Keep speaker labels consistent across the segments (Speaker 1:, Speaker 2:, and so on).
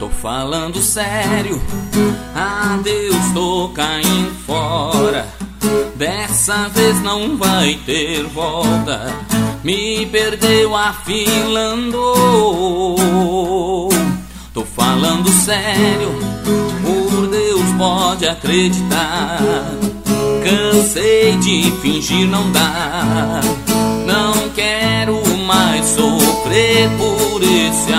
Speaker 1: Falando sério, adeus, tô caindo fora. Dessa vez não vai ter volta. Me perdeu a fila andou. Tô falando sério, por Deus pode acreditar. Cansei de fingir, não dá. Não quero mais sofrer por esse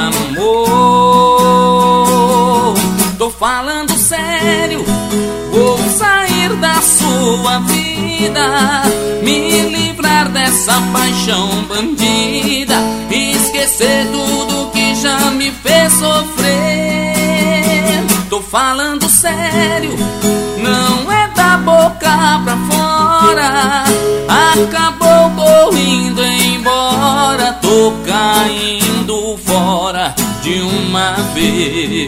Speaker 1: amor. Tô falando sério, vou sair da sua vida, me livrar dessa paixão bandida, esquecer tudo que já me fez sofrer. Tô falando sério, não é da boca pra fora. Acabou, tô indo embora, tô caindo fora de uma vez.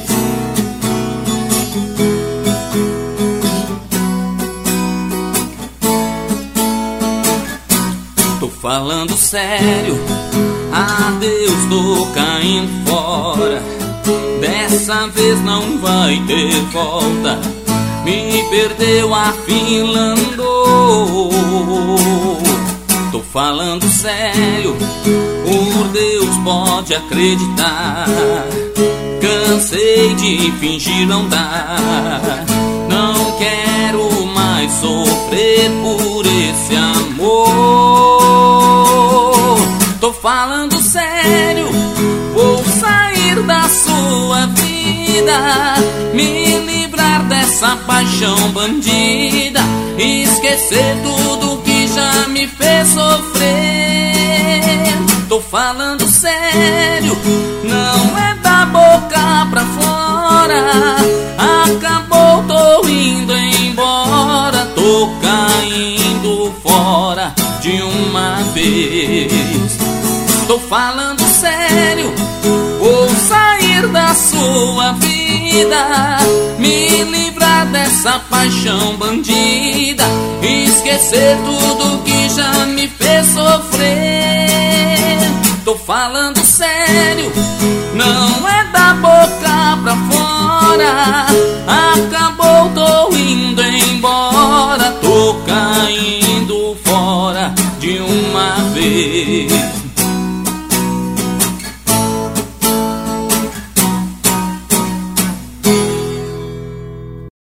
Speaker 1: Tô falando sério, adeus, tô caindo fora. Dessa vez não vai ter volta. Me perdeu a fila andou. Tô falando sério, por Deus pode acreditar. Cansei de fingir, não dá. Não quero mais sofrer por esse amor. Tô falando sério, vou sair da sua vida, me livrar dessa paixão bandida, esquecer tudo que já me fez sofrer. Tô falando sério, não é da boca pra fora. Acabou, tô indo embora, tô caindo fora de uma vez. Tô falando sério, vou sair da sua vida, me livrar dessa paixão bandida, esquecer tudo que já me fez sofrer. Tô falando sério, não é da boca pra fora. Acabou, tô indo embora,